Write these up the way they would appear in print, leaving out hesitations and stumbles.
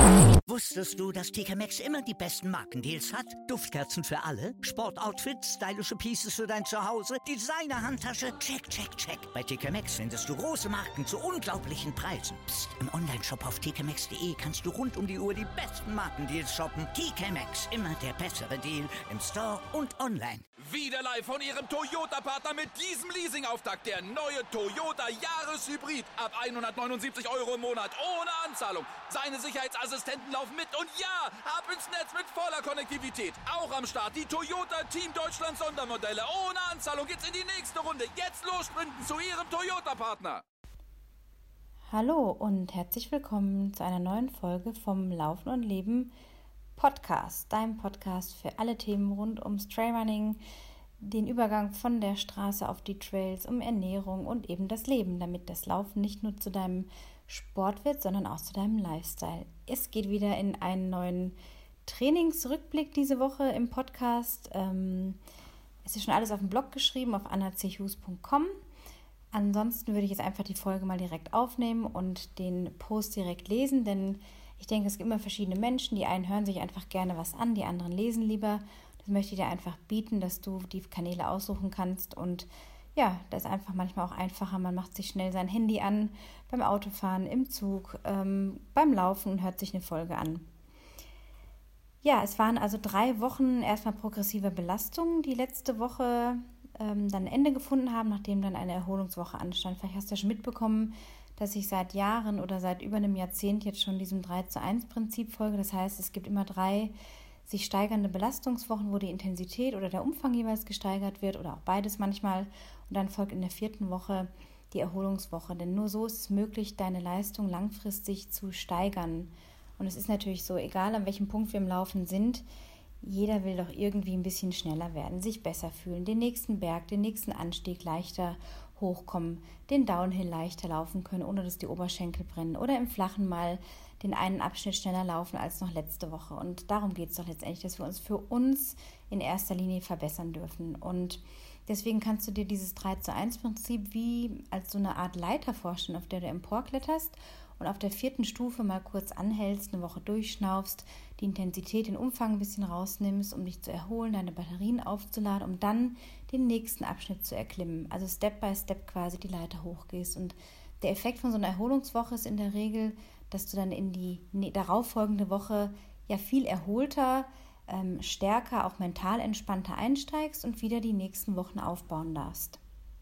Wusstest du, dass TK Maxx immer die besten Markendeals hat? Duftkerzen für alle, Sportoutfits, stylische Pieces für dein Zuhause, Designer-Handtasche, check, check, check. Bei TK Maxx findest du große Marken zu unglaublichen Preisen. Psst. Im Onlineshop auf tkmaxx.de kannst du rund um die Uhr die besten Markendeals shoppen. TK Maxx, immer der bessere Deal im Store und online. Wieder live von Ihrem Toyota-Partner mit diesem Leasing-Auftakt. Der neue Toyota Jahreshybrid. Ab 179 € im Monat. Ohne Anzahlung. Seine Sicherheitsassistenten laufen mit. Und ja, ab ins Netz mit voller Konnektivität. Auch am Start die Toyota Team Deutschland Sondermodelle. Ohne Anzahlung geht's in die nächste Runde. Jetzt los sprinten zu Ihrem Toyota-Partner. Hallo und herzlich willkommen zu einer neuen Folge vom Laufen und Leben Podcast, deinem Podcast für alle Themen rund ums Trailrunning, den Übergang von der Straße auf die Trails, um Ernährung und eben das Leben, damit das Laufen nicht nur zu deinem Sport wird, sondern auch zu deinem Lifestyle. Es geht wieder in einen neuen Trainingsrückblick diese Woche im Podcast. Es ist schon alles auf dem Blog geschrieben, auf annachughes.com. Ansonsten würde ich jetzt einfach die Folge mal direkt aufnehmen und den Post direkt lesen, denn ich denke, es gibt immer verschiedene Menschen. Die einen hören sich einfach gerne was an, die anderen lesen lieber. Das möchte ich dir einfach bieten, dass du die Kanäle aussuchen kannst. Und ja, das ist einfach manchmal auch einfacher. Man macht sich schnell sein Handy an, beim Autofahren, im Zug, beim Laufen und hört sich eine Folge an. Ja, es waren also 3 Wochen erstmal progressive Belastungen, die letzte Woche dann ein Ende gefunden haben, nachdem dann eine Erholungswoche anstand. Vielleicht hast du ja schon mitbekommen, dass ich seit Jahren oder seit über einem Jahrzehnt jetzt schon diesem 3:1-Prinzip folge. Das heißt, es gibt immer 3 sich steigernde Belastungswochen, wo die Intensität oder der Umfang jeweils gesteigert wird oder auch beides manchmal. Und dann folgt in der 4. Woche die Erholungswoche. Denn nur so ist es möglich, deine Leistung langfristig zu steigern. Und es ist natürlich so, egal an welchem Punkt wir im Laufen sind, jeder will doch irgendwie ein bisschen schneller werden, sich besser fühlen, den nächsten Berg, den nächsten Anstieg leichter hochkommen, den Downhill leichter laufen können, ohne dass die Oberschenkel brennen oder im Flachen mal den einen Abschnitt schneller laufen als noch letzte Woche. Und darum geht es doch letztendlich, dass wir uns für uns in erster Linie verbessern dürfen. Und deswegen kannst du dir dieses 3:1-Prinzip wie als so eine Art Leiter vorstellen, auf der du emporkletterst und auf der 4. Stufe mal kurz anhältst, eine Woche durchschnaufst, die Intensität, den Umfang ein bisschen rausnimmst, um dich zu erholen, deine Batterien aufzuladen, um dann den nächsten Abschnitt zu erklimmen. Also Step by Step quasi die Leiter hochgehst. Und der Effekt von so einer Erholungswoche ist in der Regel, dass du dann in die darauffolgende Woche ja viel erholter, stärker, auch mental entspannter einsteigst und wieder die nächsten Wochen aufbauen darfst.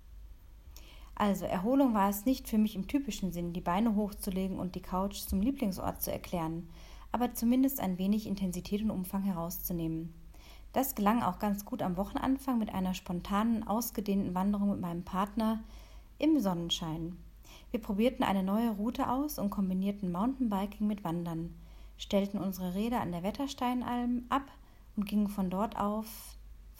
Also Erholung war es nicht für mich im typischen Sinn, die Beine hochzulegen und die Couch zum Lieblingsort zu erklären, aber zumindest ein wenig Intensität und Umfang herauszunehmen. Das gelang auch ganz gut am Wochenanfang mit einer spontanen, ausgedehnten Wanderung mit meinem Partner im Sonnenschein. Wir probierten eine neue Route aus und kombinierten Mountainbiking mit Wandern, stellten unsere Räder an der Wettersteinalm ab und gingen von dort auf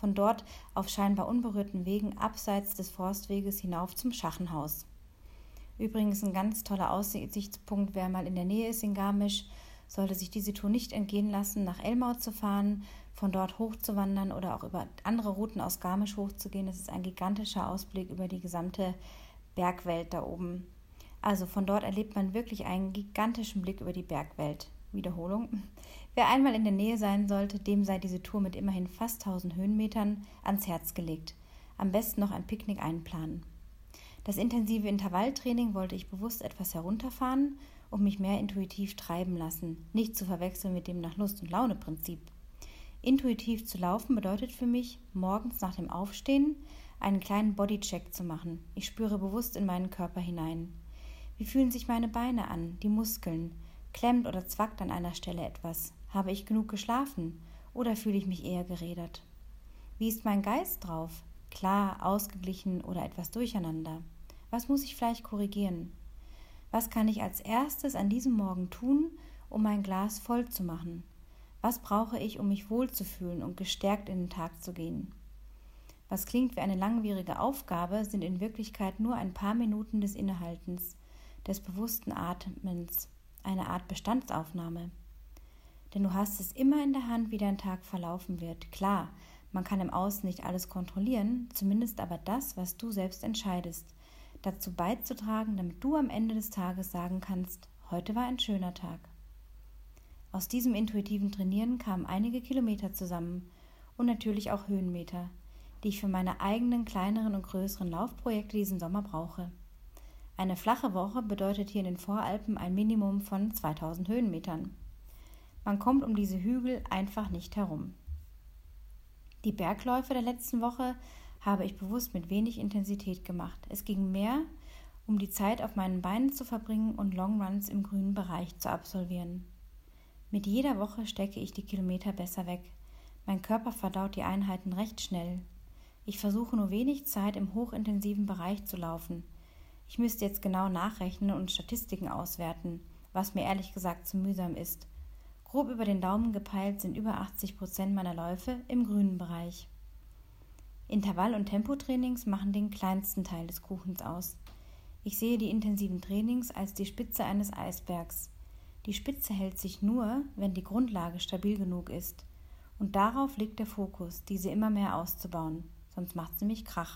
scheinbar unberührten Wegen abseits des Forstweges hinauf zum Schachenhaus. Übrigens ein ganz toller Aussichtspunkt, wer mal in der Nähe ist in Garmisch, sollte sich diese Tour nicht entgehen lassen, nach Elmau zu fahren, von dort hochzuwandern oder auch über andere Routen aus Garmisch hochzugehen. Das ist ein gigantischer Ausblick über die gesamte Bergwelt da oben. Also von dort erlebt man wirklich einen gigantischen Blick über die Bergwelt. Wiederholung. Wer einmal in der Nähe sein sollte, dem sei diese Tour mit immerhin fast 1000 Höhenmetern ans Herz gelegt. Am besten noch ein Picknick einplanen. Das intensive Intervalltraining wollte ich bewusst etwas herunterfahren und mich mehr intuitiv treiben lassen, nicht zu verwechseln mit dem nach Lust- und Laune-Prinzip. Intuitiv zu laufen bedeutet für mich, morgens nach dem Aufstehen einen kleinen Bodycheck zu machen. Ich spüre bewusst in meinen Körper hinein. Wie fühlen sich meine Beine an, die Muskeln? Klemmt oder zwackt an einer Stelle etwas? Habe ich genug geschlafen oder fühle ich mich eher gerädert? Wie ist mein Geist drauf? Klar, ausgeglichen oder etwas durcheinander? Was muss ich vielleicht korrigieren? Was kann ich als erstes an diesem Morgen tun, um mein Glas voll zu machen? Was brauche ich, um mich wohlzufühlen und gestärkt in den Tag zu gehen? Was klingt wie eine langwierige Aufgabe, sind in Wirklichkeit nur ein paar Minuten des Innehaltens, des bewussten Atmens, eine Art Bestandsaufnahme. Denn du hast es immer in der Hand, wie dein Tag verlaufen wird. Klar, man kann im Außen nicht alles kontrollieren, zumindest aber das, was du selbst entscheidest, dazu beizutragen, damit du am Ende des Tages sagen kannst, heute war ein schöner Tag. Aus diesem intuitiven Trainieren kamen einige Kilometer zusammen und natürlich auch Höhenmeter, die ich für meine eigenen kleineren und größeren Laufprojekte diesen Sommer brauche. Eine flache Woche bedeutet hier in den Voralpen ein Minimum von 2000 Höhenmetern. Man kommt um diese Hügel einfach nicht herum. Die Bergläufe der letzten Woche habe ich bewusst mit wenig Intensität gemacht. Es ging mehr, um die Zeit auf meinen Beinen zu verbringen und Longruns im grünen Bereich zu absolvieren. Mit jeder Woche stecke ich die Kilometer besser weg. Mein Körper verdaut die Einheiten recht schnell. Ich versuche nur wenig Zeit im hochintensiven Bereich zu laufen. Ich müsste jetzt genau nachrechnen und Statistiken auswerten, was mir ehrlich gesagt zu mühsam ist. Grob über den Daumen gepeilt sind über 80% meiner Läufe im grünen Bereich. Intervall- und Tempotrainings machen den kleinsten Teil des Kuchens aus. Ich sehe die intensiven Trainings als die Spitze eines Eisbergs. Die Spitze hält sich nur, wenn die Grundlage stabil genug ist. Und darauf liegt der Fokus, diese immer mehr auszubauen, sonst macht sie mich Krach.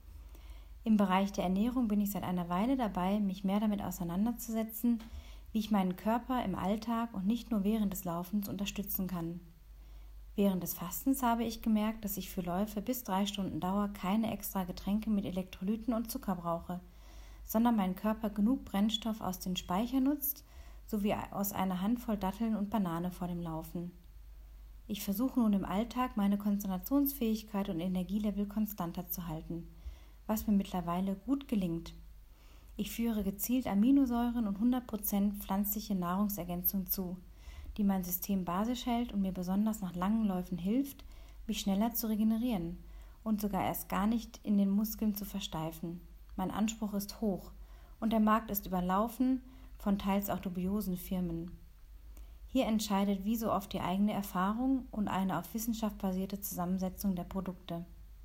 Im Bereich der Ernährung bin ich seit einer Weile dabei, mich mehr damit auseinanderzusetzen, wie ich meinen Körper im Alltag und nicht nur während des Laufens unterstützen kann. Während des Fastens habe ich gemerkt, dass ich für Läufe bis 3 Stunden Dauer keine extra Getränke mit Elektrolyten und Zucker brauche, sondern mein Körper genug Brennstoff aus den Speichern nutzt, sowie aus einer Handvoll Datteln und Banane vor dem Laufen. Ich versuche nun im Alltag, meine Konzentrationsfähigkeit und Energielevel konstanter zu halten, was mir mittlerweile gut gelingt. Ich führe gezielt Aminosäuren und 100% pflanzliche Nahrungsergänzung zu, die mein System basisch hält und mir besonders nach langen Läufen hilft, mich schneller zu regenerieren und sogar erst gar nicht in den Muskeln zu versteifen. Mein Anspruch ist hoch und der Markt ist überlaufen von teils auch dubiosen Firmen. Hier entscheidet wie so oft die eigene Erfahrung und eine auf Wissenschaft basierte Zusammensetzung der Produkte.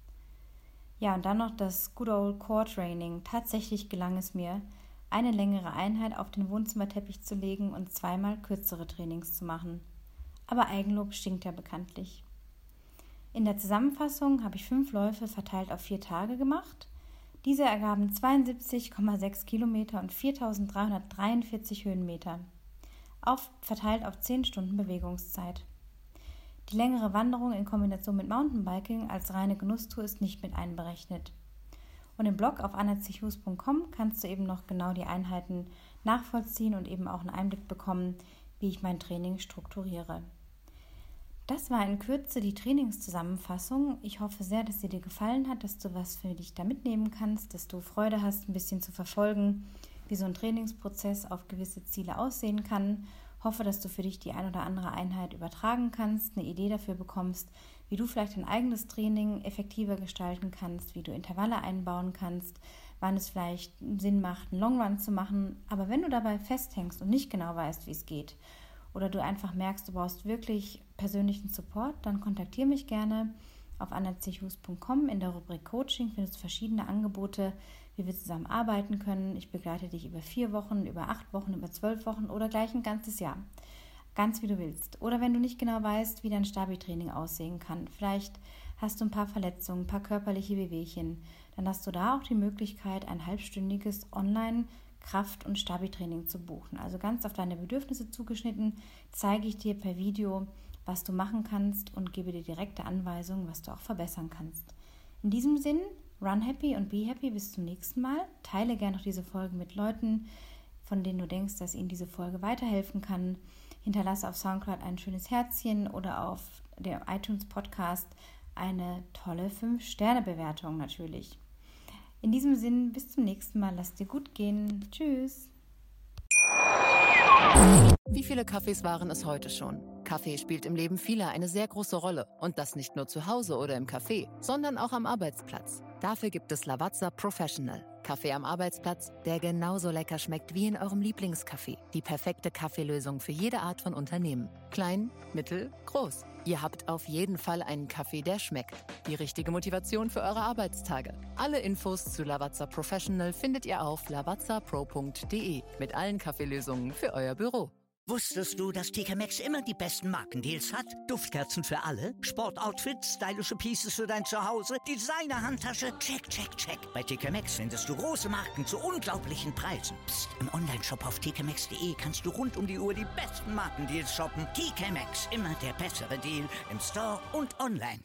Ja, und dann noch das Good Old Core Training. Tatsächlich gelang es mir, eine längere Einheit auf den Wohnzimmerteppich zu legen und 2-mal kürzere Trainings zu machen. Aber Eigenlob stinkt ja bekanntlich. In der Zusammenfassung habe ich 5 Läufe verteilt auf 4 Tage gemacht. Diese ergaben 72,6 Kilometer und 4.343 Höhenmeter, verteilt auf 10 Stunden Bewegungszeit. Die längere Wanderung in Kombination mit Mountainbiking als reine Genusstour ist nicht mit einberechnet. Und im Blog auf anna-hus.com kannst du eben noch genau die Einheiten nachvollziehen und eben auch einen Einblick bekommen, wie ich mein Training strukturiere. Das war in Kürze die Trainingszusammenfassung. Ich hoffe sehr, dass sie dir gefallen hat, dass du was für dich da mitnehmen kannst, dass du Freude hast, ein bisschen zu verfolgen, wie so ein Trainingsprozess auf gewisse Ziele aussehen kann. Hoffe, dass du für dich die ein oder andere Einheit übertragen kannst, eine Idee dafür bekommst, wie du vielleicht dein eigenes Training effektiver gestalten kannst, wie du Intervalle einbauen kannst, wann es vielleicht Sinn macht, einen Longrun zu machen. Aber wenn du dabei festhängst und nicht genau weißt, wie es geht, oder du einfach merkst, du brauchst wirklich persönlichen Support, dann kontaktiere mich gerne auf anna-hus.com. In der Rubrik Coaching findest du verschiedene Angebote, wie wir zusammen arbeiten können. Ich begleite dich über 4 Wochen, über 8 Wochen, über 12 Wochen oder gleich ein ganzes Jahr. Ganz wie du willst. Oder wenn du nicht genau weißt, wie dein Stabi-Training aussehen kann. Vielleicht hast du ein paar Verletzungen, ein paar körperliche Wehwehchen. Dann hast du da auch die Möglichkeit, ein halbstündiges Online-Kraft- und Stabi-Training zu buchen. Also ganz auf deine Bedürfnisse zugeschnitten, zeige ich dir per Video, was du machen kannst und gebe dir direkte Anweisungen, was du auch verbessern kannst. In diesem Sinn, run happy und be happy. Bis zum nächsten Mal. Teile gerne noch diese Folge mit Leuten, von denen du denkst, dass ihnen diese Folge weiterhelfen kann. Hinterlasse auf Soundcloud ein schönes Herzchen oder auf der iTunes-Podcast eine tolle 5-Sterne-Bewertung natürlich. In diesem Sinn, bis zum nächsten Mal. Lass dir gut gehen. Tschüss. Wie viele Kaffees waren es heute schon? Kaffee spielt im Leben vieler eine sehr große Rolle. Und das nicht nur zu Hause oder im Café, sondern auch am Arbeitsplatz. Dafür gibt es Lavazza Professional. Kaffee am Arbeitsplatz, der genauso lecker schmeckt wie in eurem Lieblingscafé. Die perfekte Kaffeelösung für jede Art von Unternehmen. Klein, mittel, groß. Ihr habt auf jeden Fall einen Kaffee, der schmeckt. Die richtige Motivation für eure Arbeitstage. Alle Infos zu Lavazza Professional findet ihr auf lavazzapro.de mit allen Kaffeelösungen für euer Büro. Wusstest du, dass TK Maxx immer die besten Markendeals hat? Duftkerzen für alle, Sportoutfits, stylische Pieces für dein Zuhause, Designer-Handtasche, check, check, check. Bei TK Maxx findest du große Marken zu unglaublichen Preisen. Psst. Im Onlineshop auf tkmaxx.de kannst du rund um die Uhr die besten Markendeals shoppen. TK Maxx, immer der bessere Deal im Store und online.